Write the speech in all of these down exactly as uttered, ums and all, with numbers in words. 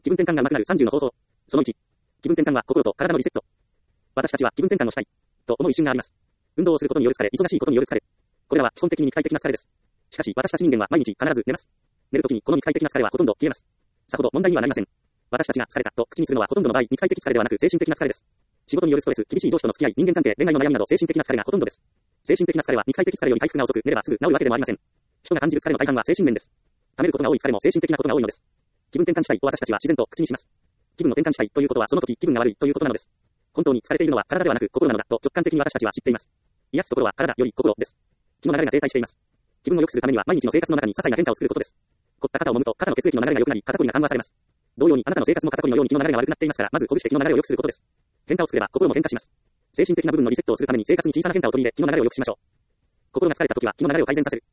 気分転換が上手くなるさんじゅうの方法。そのいち。気分転換は心と体のリセット。私たちは気分転換をしたい。と思う一瞬があります。運動をすることによる疲れ、忙しいことによる疲れ。これらは基本的に肉体的な疲れです。しかし、私たち人間は毎日必ず寝ます。寝るときにこの肉体的な疲れはほとんど消えます。さほど問題にはなりません。私たちが疲れたと口にするのはほとんどの場合、肉体的疲れではなく精神的な疲れです。仕事によるストレス、厳しい上司との付き合い、人間関係、恋愛の悩みなど精神的な疲れがほとんどです。精神的な疲れは肉体的疲れより回復が遅く、寝ればすぐ治るわけでもありません。人が感じる疲れの大半は精神面です。溜めることが多い疲れも精神的なことが多いのです。気分転換したいと私たちは自然と口にします。気分の転換したいということはその時気分が悪いということなのです。本当に疲れているのは体ではなく心なのだと直感的に私たちは知っています。癒すところは体より心です。気の流れが停滞しています。気分を良くするためには毎日の生活の中に些細な変化を作ることです。凝った肩を揉むと肩の血液の流れが良くなり肩こりが緩和されます。同様にあなたの生活も肩こりのように気の流れが悪くなっていますから、まずほぐして気の流れを良くすることです。変化を作れば心も変化します。精神的な部分のリセットをするために生活に小さな変化を取り入れ気の流れを良くしましょう。心が疲れた時は気の流れを改善させる。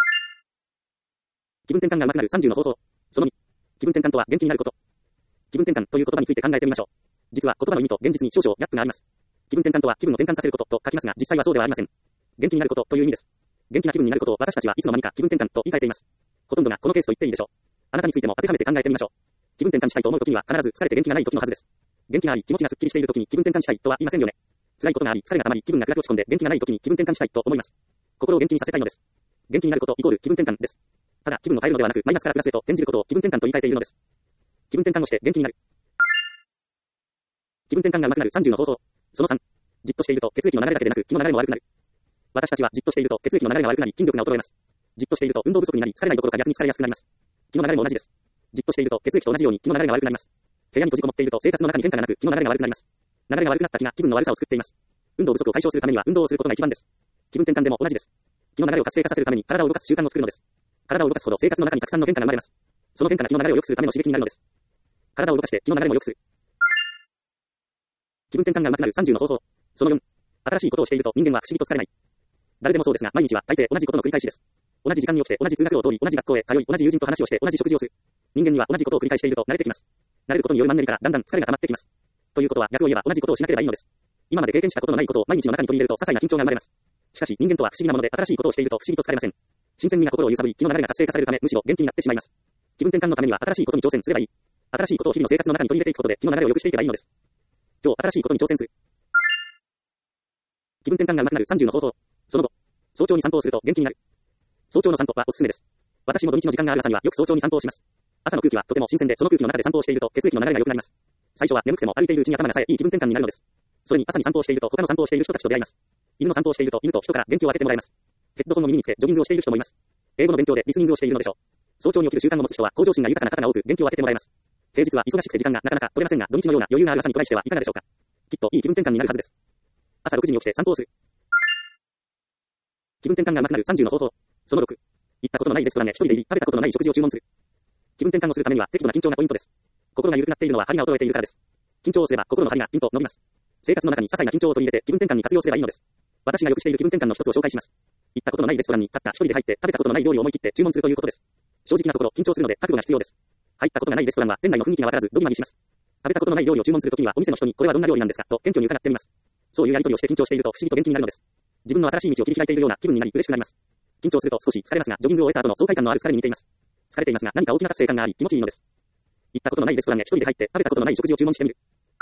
気分転換が上手くなるさんじゅうの方法。そのに。気分転換とは元気になること。気分転換という言葉について考えてみましょう。実は言葉の意味と現実に少々ギャップがあります。気分転換とは気分を転換させることと書きますが、実際はそうではありません。元気になることという意味です。元気な気分になることを私たちはいつの間にか気分転換と言い換えています。ほとんどがこのケースと言っていいでしょう。あなたについても当てはめて考えてみましょう。気分転換したいと思う時には必ず疲れて元気がない時のはずです。元気があり気持ちがすっきりしている時に気分転換したいとは言いませんよね。辛いことがあり疲れが溜まり気分が暗く落ち込んで元気がない時に気分転換したいと思います。心を元気にさせたいのです。元気になることイコール気分転換です。ただ気分を変えるのではなくマイナスからプラスへと転じることを気分転換と言い換えているのです。気分転換をして元気になる。気分転換が上手くなるさんじゅうの方法。そのさん。じっとしていると血液の流れだけでなく気の流れも悪くなる。私たちはじっとしていると血液の流れが悪くなり筋力が衰えます。じっとしていると運動不足になり疲れないどころか逆に疲れやすくなります。気の流れも同じです。じっとしていると血液と同じように気の流れが悪くなります。部屋に閉じこもっていると生活の中に変化がなく気の流れが悪くなります。流れが悪くなった気が気分の悪さを作っています。運動不足を解消するためには運動をすることが一番です。気分転換でも同じです。気の流れを活性化させるために体を動かす習慣を作るのです。体を動かすほど生活の中にたくさんの変化が生まれます。その変化が気の流れを良くするための刺激になるのです。体を動かして気の流れも良くする。気分転換が上手くなるさんじゅうの方法。そのよん。新しいことをしていると人間は不思議と疲れない。誰でもそうですが、毎日は大抵同じことの繰り返しです。同じ時間に起きて、同じ通学路を通り、同じ学校へ通い、同じ友人と話をして、同じ食事をする。人間には同じことを繰り返していると慣れてきます。慣れることによるマンネリからだんだん疲れが溜まってきます。ということは、逆を言えば同じことをしなければいいのです。今まで経験したことのないことを毎日の中に取り入れると、些細な緊張が生まれます。しかし、人間とは不思議なもので、新しいことをしていると不思議と疲れません。新鮮味が心を揺さぶり、気の流れが活性化されるため、むしろ元気になってしまいます。気分転換のためには新しいことに挑戦すればいい。新しいことを日々の生活の中に取り入れていくことで、気の流れを良くしていけばいいのです。今日、新しいことに挑戦する。気分転換が上手くなるさんじゅうの方法。その後、早朝に散歩をすると元気になる。早朝の散歩はおすすめです。私も土日の時間がある朝にはよく早朝に散歩をします。朝の空気はとても新鮮で、その空気の中で散歩をしていると血液の流れが良くなります。最初は眠くても歩いているうちに頭が冴えいい気分転換になるのです。それに朝に散歩をしていると他の散歩をしている人たちと出会います。犬の散歩をしていると犬と人から元気を分けてもらえます。ヘッドホンの耳につけジョギングをしている人もいます。英語の勉強でリスニングをしているのでしょう。早朝に起きる習慣を持つ人は向上心が豊かな方が多く元気を分けてもらえます。平日は忙しくて時間がなかなか取れませんが、土日のような余裕がある朝にトライしてはいかがでしょうか。きっといい気分転換になるはずです。朝ろくじに起きて散歩をする。気分転換が上手くなるさんじゅうの方法。そのろく。行ったことのないレストランへ一人で入り、食べたことのない食事を注文する。気分転換をするためには適度な緊張がポイントです。心が緩くなっているのは針が衰えているからです。緊張をすれば心の針がピンと伸びます。生活の中に些細な緊張を取り入れて気分転換に活用すればいいのです。私がよくしている気分転換の一つを紹介します。行ったことのないレストランにたった一人で入って食べたことのない料理を思い切って注文するということです。正直なところ緊張するので覚悟が必要です。入ったことがないレストランは店内の雰囲気がわからずドギマギします。食べたことのない料理を注文するときにはお店の人にこれはどんな料理なんですかと謙虚に伺ってみます。そういうやり取りをして緊張していると不思議と元気になるのです。自分の新しい道を切り開いているような気分になり嬉しくなります。緊張すると少し疲れますが、ジョギングを終えた後の爽快感のある疲れに似ています。疲れていますが何か大きな達成感があり気持ちいいのです。行ったことのないレストランへ一人で入って食べたことのない食事を注文してみる。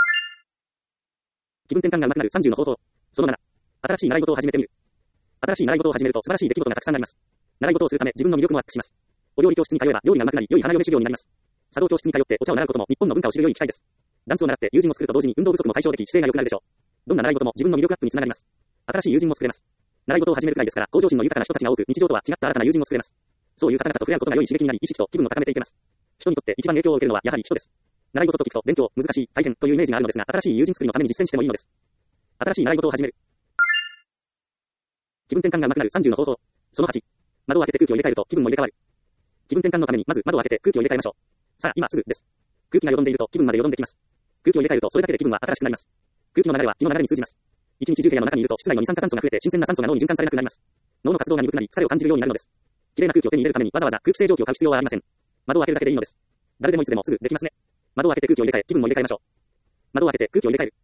気分転換が上手くなるさんじゅうの方法。そのなな。新しい習い事を始めてみる。新しい習い事を始めると素晴らしい出来事がたくさんあります。習い事をするため自分の魅力もアップします。お料理教室に通えば料理が上手くなり良い花嫁修行になります。茶道教室に通ってお茶を習うことも日本の文化を知る良い機会です。ダンスを習って友人を作ると同時に運動不足も解消でき姿勢が良くなるでしょう。どんな習い事も自分の魅力アップにつながります。新しい友人も作れます。習い事を始めるくらいですから向上心の豊かな人たちが多く日常とは違った新たな友人を作れます。そういう方々と触れ合うことが良い刺激になり意識と気分を高めていけます。人にとって一番影響を受けるのはやはり人です。習い事と聞くと勉強、難しい、大変というイメージがあるのですが、新しい友人作りのために実践してもいいのです。新しい習い事を始める。気分転換が上手くなるさんじゅうの方法。そのはち。窓を開けて空気を入れ替えると気分も入れ替わる。気分転換のためにまず窓を開けて空気を入れ替えましょう。さあ、今すぐです。空気がよどんでいると気分までよどんできます。空気を入れ替えるとそれだけで気分は新しくなります。空気の流れは気の流れに通じます。一日中部屋の中にいると室内の二酸化炭素が増えて新鮮な酸素が脳に循環されなくなります。脳の活動が鈍くなり疲れを感じるようになるのです。きれいな空気を手に入れるためにわざわざ空気清浄機を買う必要はありません。窓を開けるだけでいいのです。誰でもいつでもすぐできますね。窓を開けて空気を入れ替え、気分も入れ替えましょう。窓を開けて空気を入れ替える。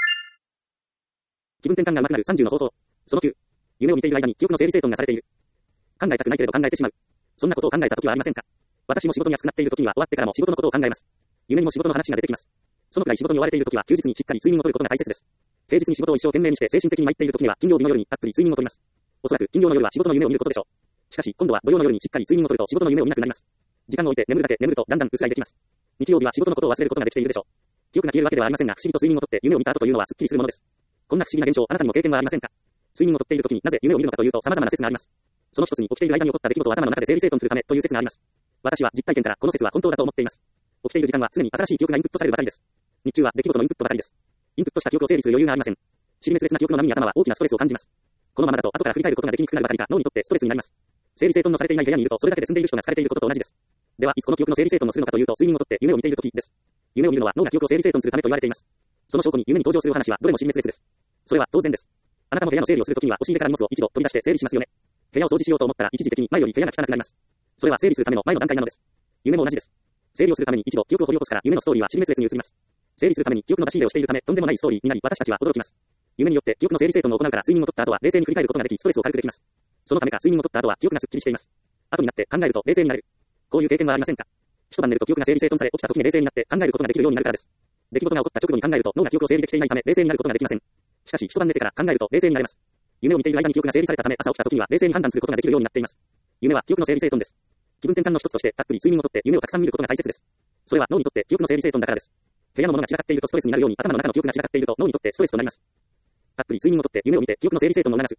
気分転換が上手くなるさんじゅうの方法。そのきゅう。夢を見ている間に記憶の整理整頓がされている。考えたくないけれど考えてしまう。そんなことを考えたときはありませんか。私も仕事に熱くなっているときには終わってからも仕事のことを考えます。 夢にも仕事の話が出てきます。そのくらい仕事に追われているときは休日にしっかり睡眠をとることが大切です。平日に仕事を一生懸命にして精神的に参っているときには金曜日の夜にたっぷり睡眠をとります。おそらく金曜の夜は仕事の夢を見ることでしょう。しかし今度は土曜の夜にしっかり睡眠をとると仕事の夢を見なくなります。時間を置いて眠るだけ眠るとだんだん薄らいできます。日曜日は仕事のことを忘れることができているでしょう。記憶が消えるわけではありませんが、不思議と睡眠をとって夢を見た後というのはすっきりするものです。こんな不思議な現象、あなたにも経験はありませんか？睡眠をとっているときになぜ夢を見るのかというと様々な説があります。その一つに起きている間に起こった出来事を頭の中で整理整頓するためという説があります。私は実体験からこの説は本当だと思っています。起きている時間は常に新しい記憶がインプットされるばかりです。日中は出来事のインプットばかりです。インプットした記憶を整理する余裕がありません。尻滅裂な記憶の波に頭は大きなストレスを感じます。このままだと後から振り返ることができにくくなるばかりか脳にとってストレスになります。整理整頓のされていない部屋にいるとそれだけで住んでいる人が疲れていることと同じです。では、いつこの記憶の整理整頓をするのかというと、睡眠をとって夢を見ているときです。夢を見るのは脳が記憶を整理整頓するためと言われています。その証拠に夢に登場する話はどれも尻滅裂です。それは当然です。あなたも部屋の整理をするときには押し入れから荷物を一度取り出して整理しますよね。部屋を掃除しようと思ったら一時的に前より部屋が汚くなります。それは整理するための前の段階なのです。夢も同じです。整理をするために一度記憶を掘り起こすから夢のストーリーは尻滅裂に移ります。整理するために記憶の出し入れをしているためとんでもないストーリーになり私たちは驚きます。夢によって記憶の整理整頓を行うから睡眠をとった後は冷静に振り返ることができストレスを軽くできます。そのためか睡眠をとった後は記憶がすっきりしています。後になって考えると冷静になる。こういう経験はありませんか？一晩寝ると記憶が整理整頓され起きた時に冷静になって考えることができるようになるからです。出来事が起こった直後に考えると脳が記憶を整理できていないため冷静になることができません。しかし一晩寝てから考えると冷静になれます。夢を見ている間に記憶が整理されたため朝起きた時には冷静に判断することができるようになっています。夢は記憶の整理整頓です。気分転換の一つとしてたっぷり睡眠をとって夢をたくさん見ることが大切です。それは脳にとって記憶の整理整頓だからです。部屋のものが散らかっているとストレスになるように頭の中の記憶が散らかっていると脳にとってストレスとなります。たっぷり睡眠をとって夢を見て記憶の整理整頓を促す。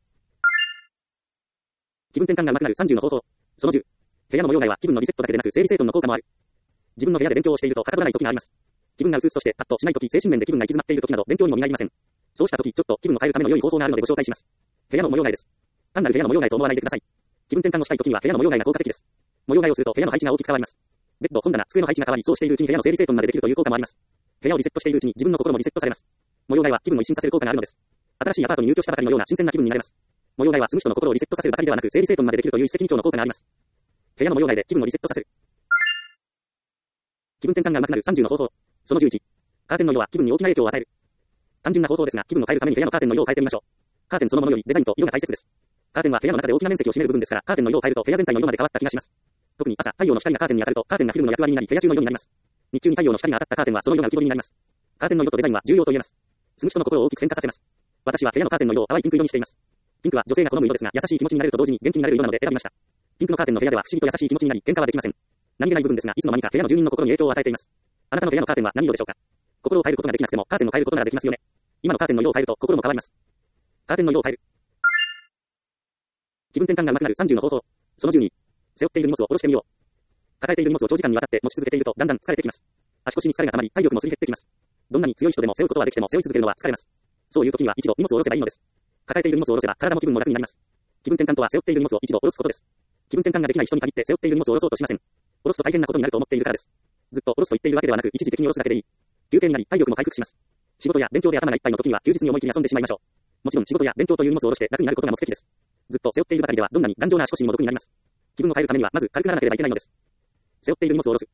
気分転換が上手くなるさんじゅうの方法。そのじゅう。部屋の模様替えは気分のリセットだけでなく整理整頓の効果もある。自分の部屋で勉強をしているとはかどらない時があります。気分がうつうつとしてパッとしない時、精神面で気分が行き詰まっている時など勉強にも見合いません。そうした時ちょっと気分を変えるための良い方法があるのでご紹介します。部屋の模様替えです。単なる部屋の模様替えと思わないでください。気分転換をしたい時には部屋の模様替えが効果的です。模様替えをすると部屋の配置が大きく変わります。ベッド、本棚、机の配置が変わり、そうしているうちに部屋の整理整頓までできるという効果もあります。部屋をリセットしているうちに自分の心もリセットされます。模様替えは気分を一新させる効果があるのです。新しいアパートに入居したばかりのような新鮮な気分になれます。模様替えは住む人の心をリセットさせるばかりではなく整理整頓までできるという一石二鳥の効果があります。部屋の模様替えで気分をリセットさせる。気分転換が上手くなるさんじゅうの方法。そのじゅういち。カーテンの色は気分に大きな影響を与える。単純な方法ですが、気分を変えるために部屋のカーテンの色を変えてみましょう。カーテンそのものよりデザインと色が大切です。カーテンは部屋の中で大きな面積を占める部分ですから、カーテンの色を変えると部屋全体の色まで変わった気がします。特に朝、太陽の光がカーテンに当たると、カーテンがフィルムの役割になり、部屋中の色になります。日中に太陽の光が当たったカーテンはその色が浮き彫りになります。カーテンの色とデザインは重要と言えます。住む人の心を大きく変化させます。私は部屋のカーテンの色を淡いピンク色にしています。ピンクは女性が好む色ですが、優しい気持ちになれると同時に元気になれる色なので選びました。ピンクのカーテンの部屋では不思議と優しい気持ちになり、喧嘩はできません。何気ない部分ですが、いつの間にか部屋の住人の心に影響を与えています。あなたの部屋のカーテンは何色でしょうか？心を変えることができなくても、カーテンを変えることができますよね。今のカーテンの色を変えると心も変わります。カーテンの色を変える。気分転換が上手くなるさんじゅうの方法。そのじゅうに。背負っている荷物を下ろしてみよう。抱えている荷物を長時間にわたって持ち続けているとだんだん疲れてきます。足腰に疲れが溜まり、体力もすり減ってきます。どんなに強い人でも背負うことはできても背負い続けるのは疲れます。そういう時には一度荷物を下ろせばいいのです。抱えている荷物を下ろせば体も気分も楽になります。気分転換とは背負っている荷物を一度下ろすことです。気分転換ができない人に限って背負っている荷物を下ろそうとしません。下ろすと大変なことになると思っているからです。ずっと下ろすと言っているわけではなく、一時的に下ろすだけでいい。休憩になり体力も回復します。仕事や勉強で頭がいっぱいの時には休日に思い切り遊んでしまいましょう。もちろん仕事や勉強という荷物を下ろして楽になることが目的です。ずっと背負っているばかりではどんなに頑丈な足腰にも毒になります。気分を変えるためにはまず軽くならなければいけないのです。背負っている荷物を下ろす。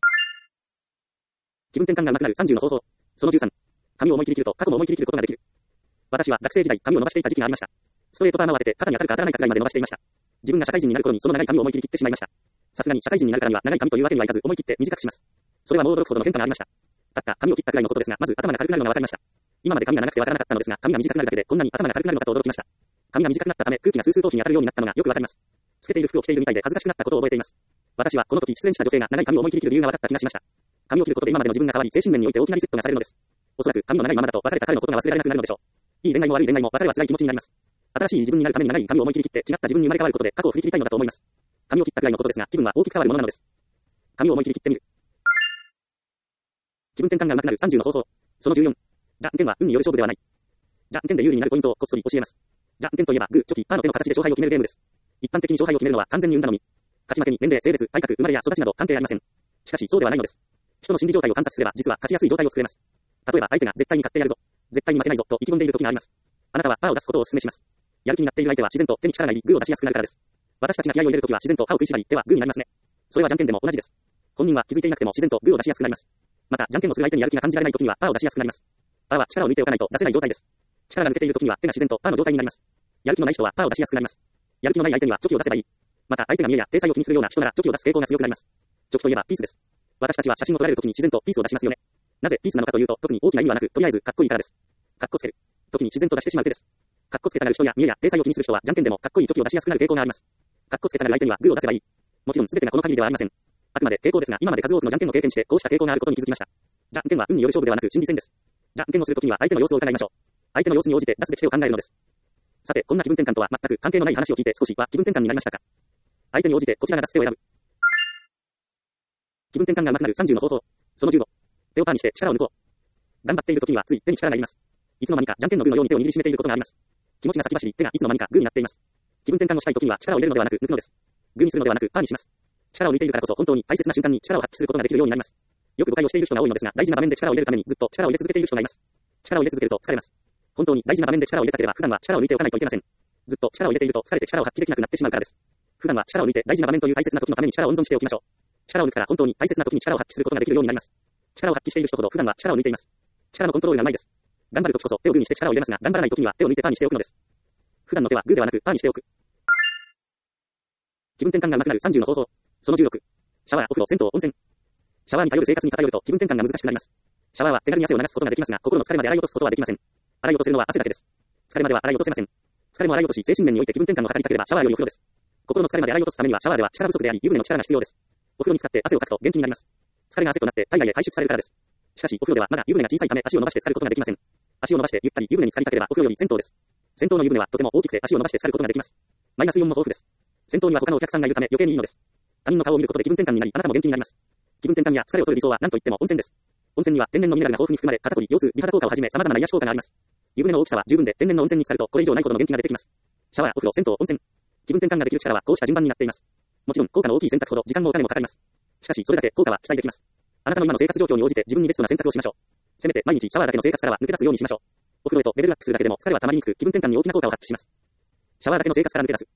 気分転換が上手くなるさんじゅうの方法。そのじゅうさん。髪を思い切り切ると過去も思い切り切ることができる。私は学生時代髪を伸ばしていた時期がありました。ストレートパーマを当てて肩に当たるか当たらないかくらいまで伸ばしていました。自分が社会人になる頃にその長い髪を思い切り切ってしまいました。さすがに社会人になるからには長い髪というわけにはいかず思い切って短くします。それはもう驚くほどの変化がありました。たった髪を切ったくらいのことですが、まず頭が軽くなるのが分かりました。今まで髪が長くて分からなかったのですが、髪が短くなるだけでこんなに頭が軽くなるのかと驚きました。髪が短くなったため空気がスースー頭皮に当たるようになったのがよくわかります。透けている服を着ているみたいで恥ずかしくなったことを覚えています。私はこの時出演した女性が長い髪を思い切り切る理由が分かった気がしました。髪を切ることで今までの自分が変わり、精神面において大きなリセットがされるのです。おそらく髪の長いままだと別れた彼のことが忘れられなくなるのでしょう。いい恋愛も悪い恋愛も別れは辛い気持ちになります。新しい自分になるために長い髪を思い切り切って違った自分に生まれ変わることで過去を振り切りたいのだと思います。髪を切ったくらいのことですが、気分は大きく変わるものなのです。髪を思い切り切ってみる。気分転換が上手くなるさんじゅうの方法。そのじゅうよん。じゃんけんは運による勝負ではない。じゃんけんで有利になるポイントをこっそり教えます。じゃんけんといえばグー、チョキ、パーの手の形で勝敗を決めるゲームです。一般的に勝敗を決めるのは完全に運頼み。勝ち負けに年齢、性別、体格、生まれや育ちなど関係ありません。しかしそうではないのです。人の心理状態を観察すれば実は勝ちやすい状態を作れます。例えば相手が絶対に勝ってやるぞ、絶対に負けないぞと意気込んでいる時があります。あなたはパーを出すことをお勧めします。やる気になっている相手は自然と手に力が入り、グーを出しやすくなるからです。私たちが気合を入れるときは自然とパーを食いしばり、手はグーになりますね。それはじゃんけんでも同じです。本人は気づいていなくても自然とグーを出しやすくなります。また、じゃんけんをする相手にやる気が感じられないときにはパーを出しやすくなります。パーは力を抜いておかないと出せない状態です。力が抜けているときには手が自然とパーの状態になります。やる気のない人はパーを出しやすくなります。やる気のない相手にはチョキを出せばいい。また、相手が見栄や体裁を気にするような人ならチョキを出す傾向が強くなります。チョキといえばピースです。 私たちは写真を撮られるときに自然とピースを出しますよね。なぜピースなのかというと、特に大きな意味はなく、とりあえずかっこいいからです。かっこつける。時に自然と出してしまう手です。かっこつけたがる人や見栄や体裁を気にする人は、じゃんけんでもかっこいい時を出しやすくなる傾向があります。かっこつけたがる相手にはグーを出せばいい。もちろん全てがこの限りではありません。あくまで傾向ですが、今まで数多くのじゃんけんを経験して、こうした傾向があることに気づきました。じゃんけんは運による勝負ではなく心理戦です。じゃんけんをするときには相手の様子を伺いましょう。相手の様子に応じて出すべき手を考えるのです。さて、こんな気分転換とは全く関係のない話を聞いて少しは気分転換になりましたか？相手に応じてこちらが出す手を選ぶ。気分転換が上手くなるさんじゅうの方法。そのじゅうご。手をパーにして力を抜こう。頑張っているときにはつい手に力が入ります。いつの間にかじゃんけんのグーのように手を握りしめていることがあります。気持ちが先走り、手がいつの間にかグーになっています。気分転換をしたいときには力を入れるのではなく抜くのです。グーにするのではなくパーにします。力を抜いているからこそ本当に大切な瞬間に力を発揮することができるようになります。よく誤解をしている人が多いのですが、大事な場面で力を入れるためにずっと力を入れ続けている人がいます。力を入れ続けると疲れます。本当に大事な場面で力を入れたければ普段は力を抜いておかないといけません。ずっと力を入れていると疲れて力を発揮できなくなってしまうからです。普段は力を抜いて大事な場面という大切な時のために力を温存しておきましょう。力を抜くから本当に大切な時に力を発揮することができるようになります。力を発揮している人ほど普段は力を抜いています。力のコントロールがうまいです。頑張る時こそ手をグーにして力を入れますが、頑張らない時には手を抜いてパーにしておくのです。普段の手はグーではなくパーにしておく。気分転換が上手くなるさんじゅうの方法。そのじゅうろく。シャワー、お風呂、銭湯、温泉。シャワーに頼る生活に偏ると気分転換が難しくなります。シャワーは手軽に汗を流すことができますが、心の疲れまで洗い落とすことはできません。洗い落とせるのは汗だけです。疲れまでは洗い落とせません。疲れも洗い落とし、精神面において気分転換を図りたければシャワーよりお風呂です。心の疲れまで洗い落とすためにはシャワーでは力不足であり、湯船の力が必要です。お風呂に浸かって汗をかくと元気になります。疲れが汗となって体外へ排出されるからです。しかし、お風呂ではまだ湯船が小さいため足を伸ばして浸かることができません。足を伸ばしてゆったり湯船に浸かりたければお風呂より銭湯です。銭湯の湯船はとても大きくて足を伸ばして浸かることができます。マイナスよんも豊富です。銭湯には他のお客さんがいるため余計にいいのです。他人の顔を見ることで気分転換になり、あなたも元気になります。気分転換や疲れを取る理想は何といっても温泉です。温泉には天然のミネラルが豊富に含まれ、肩こり、腰痛、美肌効果をはじめ様々な癒し効果があります。湯船の大きさは十分で天然の温泉に浸かるとこれ以上ないほどの元気が出てきます。シャワー、お風呂、銭湯、温泉。気分転換ができる力はこうした順番になっています。もちろん効果の大きい選択ほど時間もお金もかかります。しかしそれだけ効果は期待できます。あなたの今の生活状況に応じて自分にベストな選択をしましょう。せめて毎日シャワーだけの生活からは抜け出すようにしましょう。お風呂へとレベルアップするだけでも疲れは溜まりにくく気分転換に大きな効果を発揮します。シャワーだけの生活から抜け出す。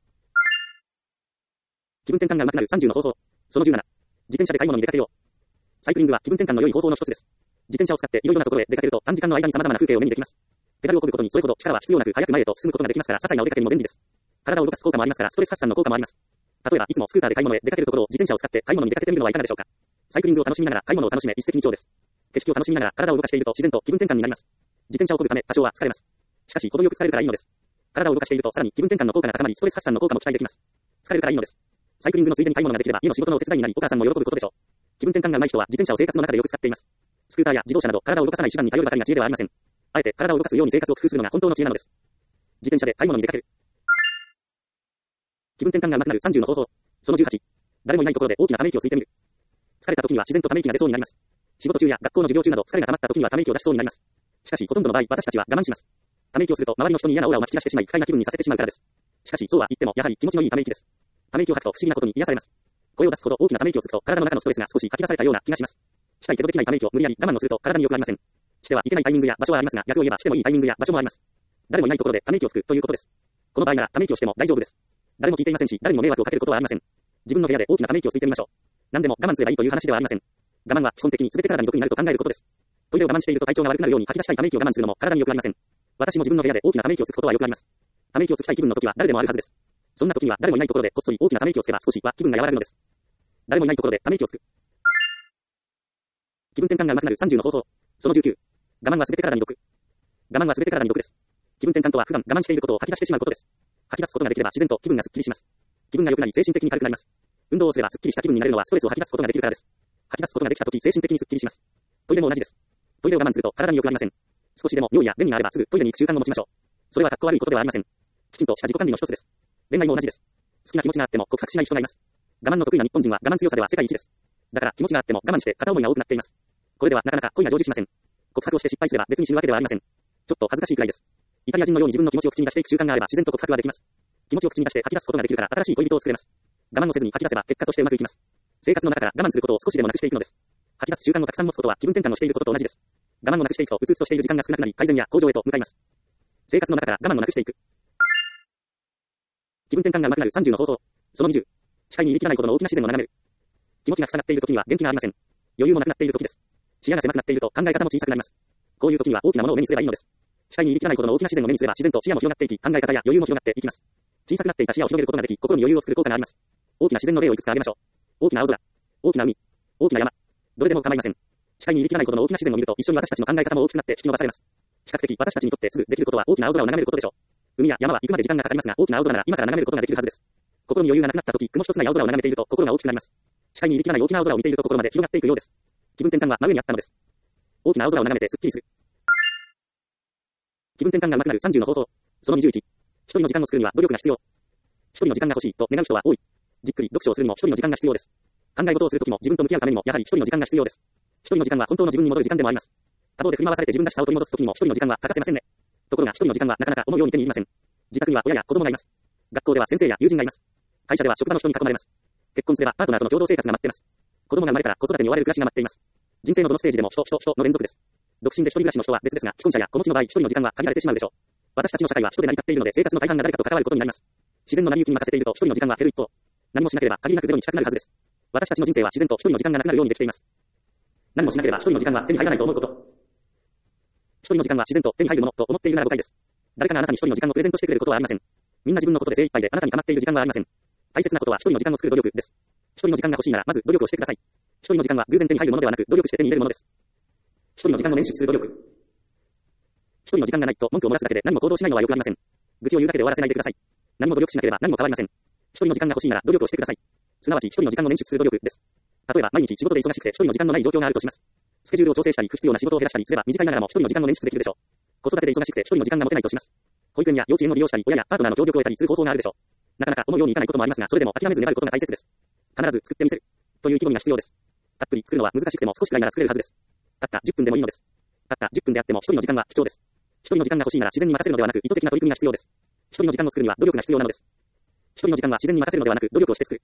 気分転換が上手くなるさんじゅうの方法。そのじゅうなな。自転車で買い物に出かけよう。サイクリングは気分転換の良い方法の一つです。自転車を使っていろいろなところへ出かけると短時間の間に様々な風景を目にできます。ペダルを漕ぐことにそれほど力は必要なく早く前へと進むことができますから、些細なお出かけにも便利です。体を動かす効果もありますから、ストレス発散の効果もあります。例えばいつもスクーターで買い物へ出かけるところを自転車を使って買い物に出かけてみるのはいかがでしょうか。サイクリングを楽しみながら買い物を楽しめ一石二鳥です。景色を楽しみながら体を動かしていると自然と気分転換になります。自転車を漕ぐため多少は疲れます。しかし程よく疲れるからいいのです。体を動かしているとさらに気分転換の効果が高まり、ストレス発散の効果も期待できます。疲れるからいいのです。サイクリングのついでに買い物ができれば家の仕事のお手伝いになり、お母さんも喜ぶことでしょう。気分転換が上手い人は自転車を生活の中でよく使っています。スクーターや自動車など体を動かさない手段に頼るばかりが知恵ではありません。あえて体を動かすように生活を工夫するのが本当の知恵なのです。自転車で買い物に出かける。気分転換が上手くなるさんじゅうの方法。そのじゅうはち。誰もいないところで大きなため息をついてみる。疲れた時には自然とため息が出そうになります。仕事中や学校の授業中など疲れが溜まった時にはため息を出しそうになります。しかしほとんどの場合私たちは我慢します。ため息をすると周りの人に嫌なオーラをまき散らしてしまい不快な気分にさせてしまうからです。しかしそうは言ってもやはり気持ちのいいため息です。ため息を吐くと不思議なことに癒されます。声を出すほど大きなため息をつくと体の中のストレスが少し吐き出されたような気がします。したいけどできないため息を無理やり我慢をすると体に良くありません。してはいけないタイミングや場所はありますが、逆を言えばしてもいいタイミングや場所もあります。誰もいないところでため息をつくということです。この場合ならため息をしても大丈夫です。誰も聞いていませんし、誰にも迷惑をかけることはありません。自分の部屋で大きなため息をついてみましょう。何でも我慢すればいいという話ではありません。我慢は基本的に全て体に毒になると考えることです。トイレを我慢していると体調が悪くなるように吐き出したいため息を我慢するのも体に良くありません。私も自分の部屋で大きなため息をつくことはよくあります。ため息をつきたい気分の時は誰でもあるはずです。そんな時には誰もいないところでこっそり大きなため息をつけば少しは気分が和らぐのです。誰もいないところでため息をつく。気分転換が上手くなるさんじゅうの方法。そのじゅうきゅう。我慢は全て体に毒。我慢は全て体に毒です。気分転換とは普段我慢していることを吐き出してしまうことです。吐き出すことができれば自然と気分がすっきりします。気分が良くなり精神的に軽くなります。運動をすればすっきりした気分になれるのはストレスを吐き出すことができるからです。吐き出すことができたとき精神的にすっきりします。トイレも同じです。トイレを我慢すると体に良くありません。少しでも尿や便にあればすぐトイレに行く習慣を持ちましょう。それはかっこ悪いことではありません。きちんとした自己管理の一つです。恋愛も同じです。好きな気持ちがあっても告白しない人がいます。我慢の得意な日本人は我慢強さでは世界一です。だから気持ちがあっても我慢して片思いが多くなっています。これではなかなか恋が成就しません。告白をして失敗すれば別に死ぬわけではありません。ちょっと恥ずかしいくらいです。イタリア人のように自分の気持ちを口に出していく習慣があれば自然と告白ができます。気持ちを口に出して吐き出すことができるから新しい恋人を作れます。我慢をせずに吐き出せば結果としてうまくいきます。生活の中から我慢することを少しでもなくしていくのです。吐き出す習慣をたくさん持つことは気分転換をしていることと同じです。我慢をなくしていくとうつうつとしている時間が少なくなり改善や向上へと向かいます。生活の中から我慢をなくしていく。気分転換が上手くなるさんじゅうの方法。そのにじゅう。視界に入りきらないほどの大きな自然を眺める。気持ちが塞がっている時には元気がありません。余裕もなくなっている時です。視野が狭くなっていると考え方も小さくなります。こういう時には大きなものを目にすればいいのです。視界に入りきらないほどの大きな自然を目にすれば自然と視野も広がっていき、考え方や余裕も広がっていきます。小さくなっていた視野を広げることができ、心に余裕を作る効果があります。大きな自然の例をいくつか挙げましょう。大きな青空、大きな海、大きな山、 どれでも構いません。視界に入りきらないほどの大きな自然を見ると、一緒に私たちの考え方も大きくなって引き伸ばされます。比較的私たちにとってすぐできることは大きな青空を眺めることでしょう。海や山は行くまで時間がかかりますが、大きな青空なら今から眺めることができるはずです。心に余裕がなくなった時、雲一つない青空を眺めていると心が大きくなります。視界に入りきらない大きな青空を見ていると心まで広がっていくようです。気分転換は真上にあったのです。大きな青空を眺めてすっきりする。気分転換が上手くなるさんじゅうの方法。そのにじゅういち。一人の時間を作るには努力が必要。一人の時間が欲しいと願う人は多い。じっくり読書をするにも一人の時間が必要です。考え事をするときも自分と向き合うためにもやはり一人の時間が必要です。一人の時間は本当の自分に戻る時間でもあります。他方で振り回されて自分らしさを取り戻すときにも一人の時間は欠かせませんね。ところが一人の時間はなかなか思うように手に入りません。自宅には親や子供がいます。学校では先生や友人がいます。会社では職場の人に囲まれます。結婚すればパートナーとの共同生活が待っています。子供が生まれたら子育てに追われる暮らしが待っています。人生のどのステージでも人、人、人の連続です。独身で一人暮らしの人は別ですが、既婚者や子持ちの場合、一人の時間は限られてしまうでしょう。私たちの社会は人で成り立っているので、生活の大半が誰かと関わることになります。自然の成り行きに任せていると、一人の時間は減る一方、何もしなければ限りなくゼロに近くなるはずです。私たちの人生は自然と一人の時間がなくなるようにできています。何もしなければ一人の時間は手に入らないと思うこと。一人の時間は自然と手に入るものと思っているなら誤解です。誰かがあなたに一人の時間をプレゼントしてくれることはありません。みんな自分のことで精一杯であなたに構っている時間はありません。大切なことは一人の時間を作る努力です。一人の時間が欲しいならまず努力をしてください。一人の時間は偶然手に入るものではなく努力して手に入れるものです。一人の時間を捻出する努力。一人の時間がないと文句を漏らすだけで何も行動しないのは良くありません。愚痴を言うだけで終わらせないでください。何も努力しなければ何も変わりません。一人の時間が欲しいなら努力をしてください。すなわち一人の時間を捻出する努力です。例えば毎日仕事で忙しくて一人の時間のない状況があるとします。スケジュールを調整したり不必要な仕事を減らしたりすれば短いながらも一人の時間を捻出できるでしょう。子育てで忙しくて一人の時間が持てないとします。保育園や幼稚園を利用したり親やパートナーの協力を得たりする方法があるでしょう。なかなか思うようにいかないこともありますが、それでも諦めず粘ることが大切です。必ず作ってみせるという意気込みが必要です。たっぷり作るのは難しくても少しくらいなら作れるはずです。たったじゅっぷんでもいいのです。たったじゅっぷんであっても一人の時間は貴重です。一人の時間が欲しいなら自然に任せるのではなく意図的な取り組みが必要です。一人の時間を作るには努力が必要なのです。一人の時間は自然に任せるのではなく努力をして作る。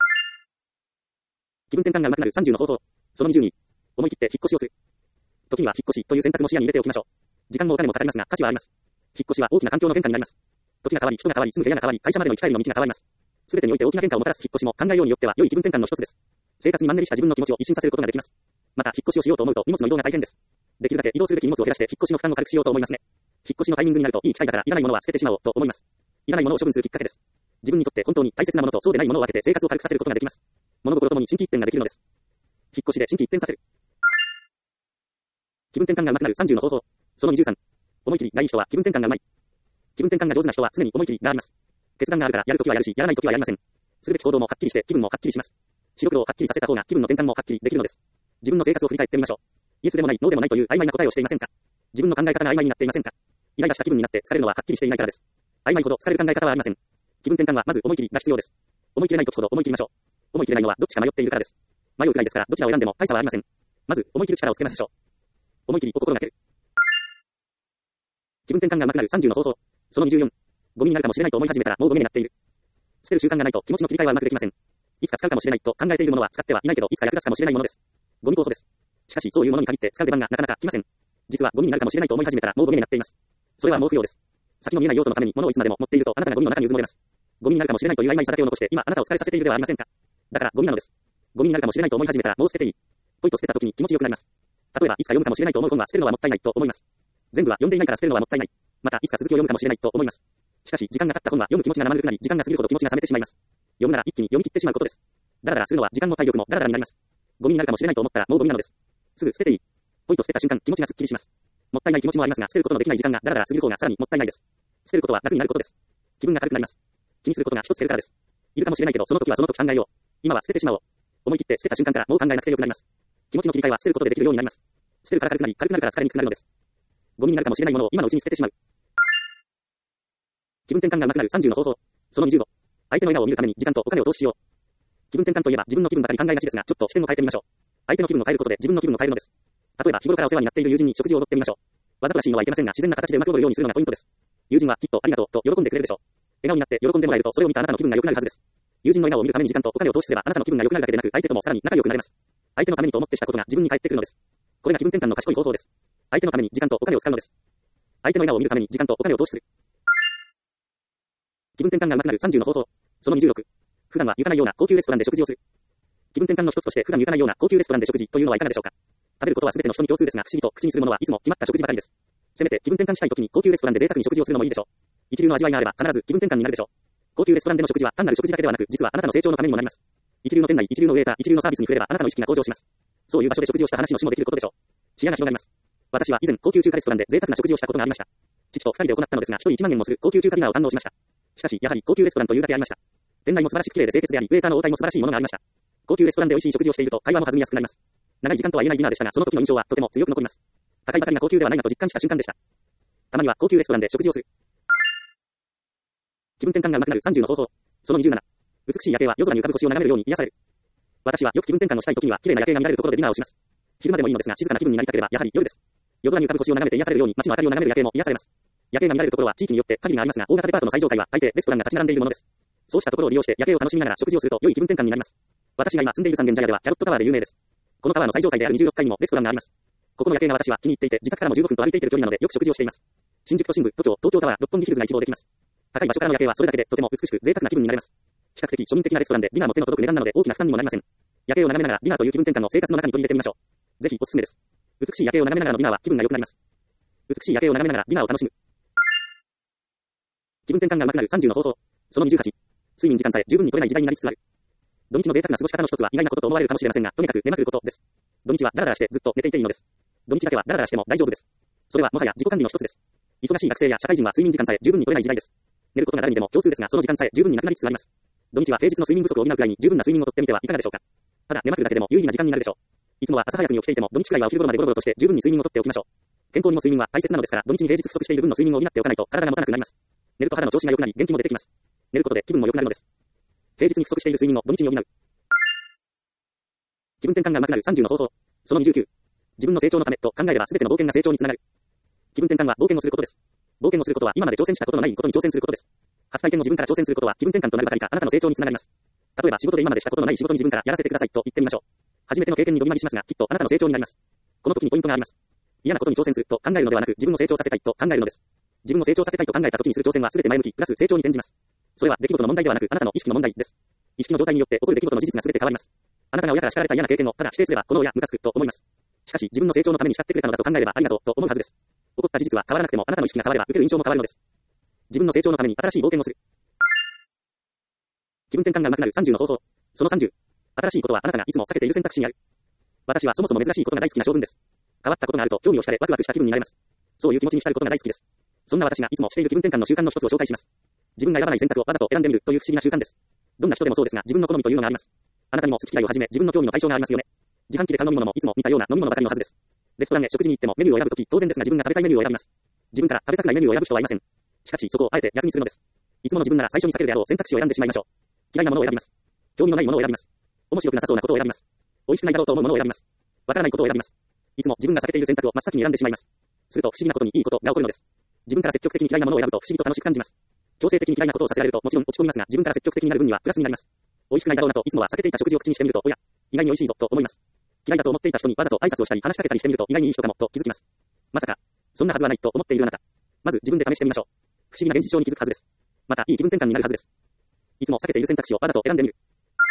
気分転換が上手くなるさんじゅうの方法。そのにじゅうに。思い切って引っ越しをする。時には引っ越しという選択も視野に入れておきましょう。時間もお金もかかりますが価値はあります。引っ越しは大きな環境の変化になります。土地が変わり、人が変わり、住む部屋が変わり、会社までの行き帰りの道が変わります。すべてにおいて大きな変化をもたらす引っ越しも考えようによっては良い気分転換の一つです。生活にマンネリした自分の気持ちを一新させることができます。また引っ越しをしようと思うと荷物の移動が大変です。できるだけ移動するべき荷物を減らして引っ越しの負担を軽くしようと思いますね。引っ越しのタイミングになるといい機会だからいらないものは捨ててしまおうと思います。いらないものを処分するきっかけです。自分にとって本当に大切なものとそうでないものを分けて生活を軽くさせることができます。物心ともに心機一転ができるのです。引っ越しで心機一転させる。気分転換が上手くなるさんじゅうの方法。そのにじゅうさん。思い切りがいい人は気分転換がうまい。気分転換が上手な人は常に思い切りがあります。決断があるからやるときはやるし、やらないときはやりません。するべき行動もはっきりして気分もはっきりします。白黒をはっきりさせた方が気分の転換もはっきりできるのです。自分の生活を振り返ってみましょう。イエスでもないノーでもないという曖昧な答えをしていませんか。自分の考え方が曖昧になっていませんか。イライラした気分になって疲れるのははっきりしていないからです。曖昧ほど疲れる考え方はありません。気分転換はまず思い切りが必要です。思い切れない時ほど思い切りましょう。思い切れないのはどっちか迷っているからです。迷うくらいですからどちらを選んでも大差はありません。まず思い切る力をつけましょう。思い切りを心がける。気分転換が上手くなるさんじゅうの方法。そのにじゅうよん。ゴミになるかもしれないと思い始めたらもうゴミになっている。捨てる習慣がないと気持ちの切り替えはうまくできません。いつか使うかもしれないと考えているものは使ってはいないけどいつか役立つかもしれないものです。ゴミ候補です。しかしそういうものに限って使う出番がなかなか来ません。実はゴミになるかもしれないと思い始めたらもうゴミになっています。それはもう不要です。先の見えない用途のために物をいつまでも持っているとあなたがゴミの中にうずもれます。ゴミになるかもしれないという曖昧さだけを残して今あなたを疲れさせているではありませんか。だからゴミなのです。ゴミになるかもしれないと思い始めたらもう捨てていい。ポイと捨てた時に気持ちよくなります。例えばいつか読むかもしれないと思う本は捨てるのはもったいないと思います。全部は読んでいないから捨てるのはもったいない。またいつか続きを読むかもしれないと思います。しかし時間が経った本は読む気持ちが生ぬるくなり時間が過ぎるほど気持ちが冷めてしまいます。読むなら一気に読み切ってしまうことです。だらだらするのは時間も体力もだらだらになります。ゴミになるかもしれないと思ったらもうゴミなのです。すぐ捨てていい。ポイと捨てた瞬間気持ちがすっきりします。もったいない気持ちもありますが捨てることのできない時間がだらだら過ぎる方がさらにもったいないです。捨てることは楽になることです。気分が軽くなります。気にすることが一つ減るからです。いるかもしれないけどその時はその時考えよう。今は捨ててしまおう。思い切って捨てた瞬間からもう考えなくてよくなります。気持ちの切り替えは捨てることでできるようになります。捨てるから軽くなり軽くなるから疲れにくくなるのです。ゴミになるかもしれないものを今のうちに捨ててしまう。気分転換が上手くなるさんじゅうの方法。そのにじゅうご。相手の笑顔を見るために時間とお金を投資しよう。気分転換といえば自分の気分ばかり考えがちですが、ちょっと視点を変えてみましょう。相手の気分を変えることで自分の気分を変えるのです。例えば日頃からお世話になっている友人に食事をおごってみましょう。わざとらしいのはいけませんが自然な形でうまく踊るようにするのがポイントです。友人はきっとありがとうと喜んでくれるでしょう。笑顔になって喜んでもらえるとそれを見たあなたの気分が良くなるはずです。友人の笑顔を見るために時間とお金を投資すればあなたの気分が良くなるだけでなく相手ともさらに仲良くなれます。相手のためにと思ってしたことが自分に返ってくるのです。これが気分転換の賢い方法です。相手のために時間とお金を使うのです。相手の笑顔を見るために時間とお金を投資する。気分転換が上手くなるさんじゅうの方法。そのにじゅうろく。普段は行かないような高級レストランで食事をする。気分転換の一つとして普段行かないような高級レストランで食事というのはいかがでしょうか。食べることは全ての人に共通ですが不思議と口にするものはいつも決まった食事ばかりです。せめて気分転換したい時に高級レストランで贅沢に食事をするのもいいでしょう。一流の味わいがあれば必ず気分転換になるでしょう。高級レストランでの食事は単なる食事だけではなく実はあなたの成長のためにもなります。一流の店内、一流のウェイター、一流のサービスに触れればあなたの意識が向上します。 そういう場所で食事をした話のしもできることでしょう。視野が広がります。私は以前高級中華レストランで贅沢な食事をしたことがありました。父と二人で行ったのですが、一人一万円もする高級中華ディナーを堪能しました。しかし、やはり高級レストランというだけありました。店内も素晴らしく綺麗で清潔であり、ウェイターの応対も素晴らしいものがありました。高級レストランで美味しい食事をしていると会話も弾みやすくなります。長い時間とは言えないディナーでしたが、その時の印象はとても強く残ります。高いばかりが高級ではないなと実感した瞬間でした。たまには高級レストランで食事をする。気分転換が上手くなるさんじゅうの方法。そのにじゅうなな。美しい夜景は夜空に浮かぶ星を眺めるように癒される。私はよく気分転換をしたい時には綺麗な夜景が見られるところでディナーをします。昼間でもいいのですが静かな気分になりたければやはり夜です。夜空に浮かぶ星を眺めて癒されるように街の明かりを眺める夜景も癒されます。夜景が見られるところは地域によって限りがありますが、大型デパートの最上階は大抵レストランが立ち並んでいるものです。そうしたところを利用して夜景を楽しみながら食事をすると良い気分転換になります。私が今住んでいる三軒茶屋ではキャロットタワーで有名です。このタワーの最上階であるにじゅうろっかいにもレストランがあります。ここの夜景が私は気に入っていて、自宅からもじゅうごふんと歩いていける距離なのでよく食事をしています。新宿都心部、都庁、東京タワー、六本木ヒルズが一望できます。高い場所からの夜景はそれだけでとても美しく贅沢な気分になれます。比較的庶民的なレストランでディナーも手の届く値段なので大きな負担にもなりません。夜景を眺めながらディナーという気分転換の生活の中に取り入れてみましょう。ぜひおすすめです。美しい夜景を眺めながらのディナーは気分が良くなります。美しい夜景を眺めながらディナーを楽しむ。気分転換が上手くなるさんじゅうの方法。そのにじゅうはち。睡眠時間さえ十分に取れない時代になりつつある。土日の贅沢な過ごし方の一つは意外なことと思われるかもしれませんが、とにかく寝まくることです。土日はダラダラしてずっと寝ていていいのです。土日だけはダラダラしても大丈夫です。それはもはや自己管理の一つです。忙しい学生や社会人は睡眠時間さえ十分に取れない時代です。寝ることが誰にでも共通ですが、その時間さえ十分になくなりつつあります。土日は平日の睡眠不足を補うくらいに十分な睡眠をとってみてはいかがでしょうか。ただ寝まくるだけでも有意義な時間になるでしょう。いつもは朝早くに起きていても土日くらいはお昼頃までゴロゴロとして十分に睡眠をとっておきましょう。健康にも睡眠は大切なのですから、土日に平日不足している分の睡眠を補っておかないと体が持たなくなります。寝ると肌の調子が良くなり元気も出てきます。寝ることで気分も良くなるのです。平日に不足している睡眠を土日に補う。気分転換が上手くなるさんじゅうの方法。そのにじゅうきゅう。自分の成長のためと考えれば全ての冒険が成長につながる。気分転換は冒険をすることです。冒険をすることは今まで挑戦したことのないことに挑戦することです。初体験の自分から挑戦することは気分転換となるばかりかあなたの成長につながります。例えば仕事で今までしたことのない仕事に自分からやらせてくださいと言ってみましょう。初めての経験にドギマギしますが、きっとあなたの成長になります。この時にポイントがあります。嫌なことに挑戦すると考えるのではなく、自分を成長させたいと考えるのです。自分を成長させたいと考えた時にする挑戦は全て前向き、プラス成長に転じます。それは出来事の問題ではなく、あなたの意識の問題です。意識の状態によって起こる出来事の事実が全て変わります。あなたが親から叱られた嫌な経験をただ否定すれば、この親ムカつくと思います。しかし自分の成長のために叱ってくれたのだと考えればありがとうと思うはずです。起こった事実は変わらなくてもあなたの意識が変われば受ける印象も変わるのです。自分の成長のために新しい冒険をする。気分転換が上手くなるさんじゅうの方法。そのさんじゅう。新しいことはあなたがいつも避けている選択肢にある。私はそもそも珍しいことが大好きな性分です。変わったことがあると興味を惹かれワクワクした気分になれます。そういう気持ちに浸ることが大好きです。そんな私がいつもしている気分転換の習慣の一つを紹介します。自分が選ばない選択をわざと選んでみるという不思議な習慣です。どんな人でもそうですが、自分の好みというのがあります。あなたにも好き嫌いをはじめ自分の興味の対象がありますよね。自販機で買う飲み物もいつも似たような飲み物ばかりのはずです。レストランへ食事に行ってもメニューを選ぶとき当然ですが自分が食べたいメニューを選びます。自分から食べたくないメニューを選ぶ人はいません。しかしそこをあえて逆にするのです。いつもの自分なら最初に避けるであろう選択肢を選んでしまいましょう。嫌いなものを選びます。興味のないものを選びます。面白くなさそうなことを選びます。美味しくないだろうと思うものを選びます。わからないことを選びます。いつも自分が避けている選択を真っ先に選んでしまいます。すると不思議なことにいいことが起こるのです。自分から積極的に嫌いなものを選ぶと不思議と楽しく感じます。強制的に嫌いなことをさせられるともちろん落ち込みますが、自分から積極的になる分にはプラスになります。美味しくないだろうなといつもは避けていた食事を口にしてみると、おや、意外に美味しいぞと思います。嫌いだと思っていた人にわざと挨拶をしたり話しかけたりしてみると意外にいい人かもと気づきます。まさか、そんなはずはないと思っているあなた。まず自分で試してみましょう。不思議な現実象に気づくはずです。またいい気分転換になるはずです。いつも避けている選択肢をわざと選んでみる。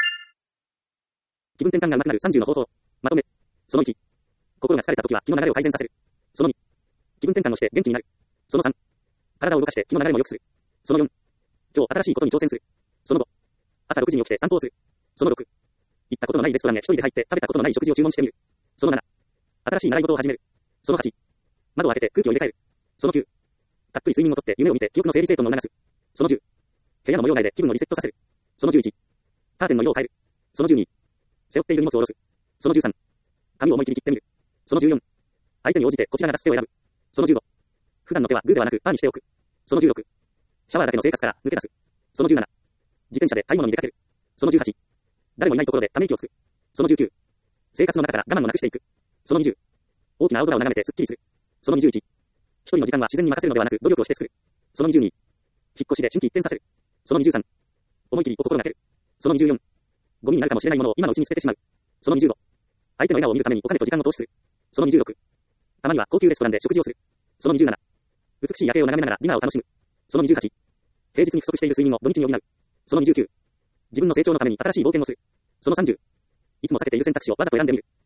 気分転換が上手くなるさんじゅうの方法。まとめ。そのいち。心が疲れた時は気の流れを改善させる。そのに。気分転換をして元気になる。そのさん。体を動かして気の流れも良くする。そのよん。今日新しいことに挑戦する。そのご。朝ろくじに起きて散歩をする。そのろく。行ったことのないレストランへ一人で入って食べたことのない食事を注文してみる。そのなな。新しい習い事を始める。そのはち。窓を開けて空気を入れ替える。そのきゅう。たっぷり睡眠をとって夢を見て記憶の整理整頓を促す。そのじゅう。部屋の模様替えで気分をリセットさせる。そのじゅういち。カーテンの色を変える。そのじゅうに。背負っている荷物を下ろす。そのじゅうさん。髪を思い切り切ってみる。そのじゅうよん。相手に応じてこちらが出す手を選ぶ。そのじゅうご。普段の手はグーではなくパーにしておく。そのじゅうろく。シャワーだけの生活から抜け出す。そのじゅうなな。自転車で買い物に出かける。そのじゅうはち。誰もいないところでため息をつく。そのじゅうきゅう。生活の中から我慢をなくしていく。そのにじゅう。大きな青空を眺めてスッキリする。そのにじゅういち。一人の時間は自然に任せるのではなく努力をして作る。そのにじゅうに。引っ越しで心機一転させる。そのにじゅうさん。思い切りお心がける。そのにじゅうよん。ゴミになるかもしれないものを今のうちに捨ててしまう。そのにじゅうご。相手の笑顔を見るためにお金と時間を投資する。そのにじゅうろく。たまには高級レストランで食事をする。そのにじゅうなな。美しい夜景を眺めながらディナーを楽しむ。そのにじゅうはち。平日に不足している睡眠を土日に補う。そのにじゅうきゅう。自分の成長のために新しい冒険をする。そのさんじゅう。いつも避けている選択肢をわざと選んでみる。